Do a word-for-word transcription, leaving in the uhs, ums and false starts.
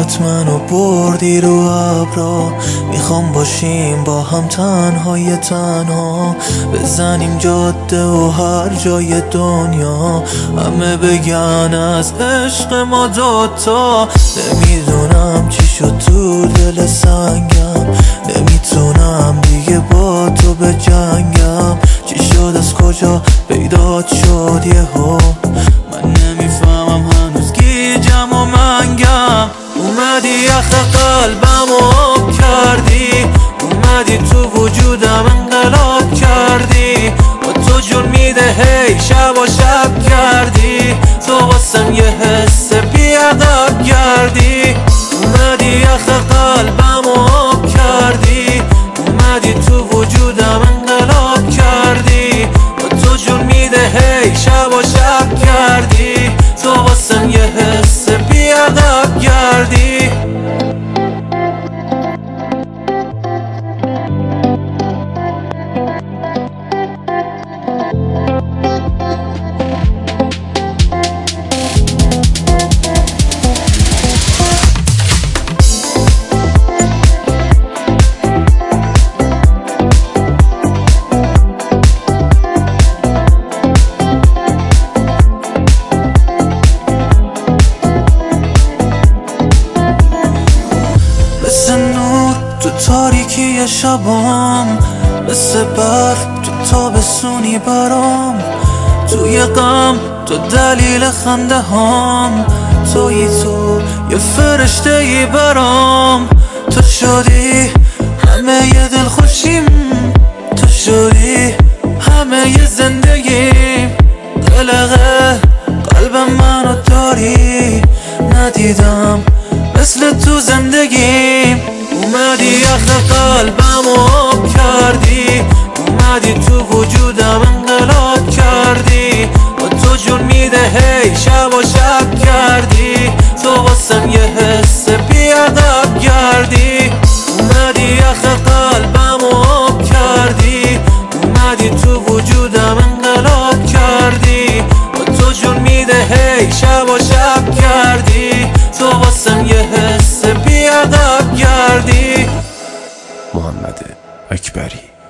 چشات منو بردی رو ابرا. میخوام باشیم با هم تنهای تنها، بزنیم جاده و هر جای دنیا همه بگن از عشق ما دوتا. نمیدونم چی شد تو دل سنگم، نمیتونم دیگه با تو بجنگم. چی شد از کجا پیدات شد یهو، من نمیفهمم هنوز گیجم و منگم. اومدی یخ قلبم و آب کردی، اومدی تو وجودم انقلاب کردی. با تو جون میده هی شب و شب کردی، تو واسم یه حس بیادب کردی. اومدی یخ قلبم و آب کردی، اومدی تو وجودم انقلاب کردی. با تو جون میده هی شب و شب کردی، تو واسم یه حس بیادب کردی. مثل نور تو تاریکی شبام، مثل برف تو تابستونی برام. توی غم تو دلیل خنده هام، تویی تو یه فرشته ای برام. تو شدی همه ی دل خوشیم، تو شدی همه ی زندگیم. قلقه قلبم منو داری، ندیدم مثل تو زندگیم. اومدی یخ قلبم و آب کردی، اومدی تو وجودم انقلاب کردی. با تو جون میده هی شب و شب کردی، تو واسم یه حس بیادب کردی. اومدی یخ قلبم و آب کردی، اومدی تو وجودم انقلاب کردی. با تو جون میده هی شب و شب کردی، تو واسم یه حس بیادب کردی. محمد اکبری.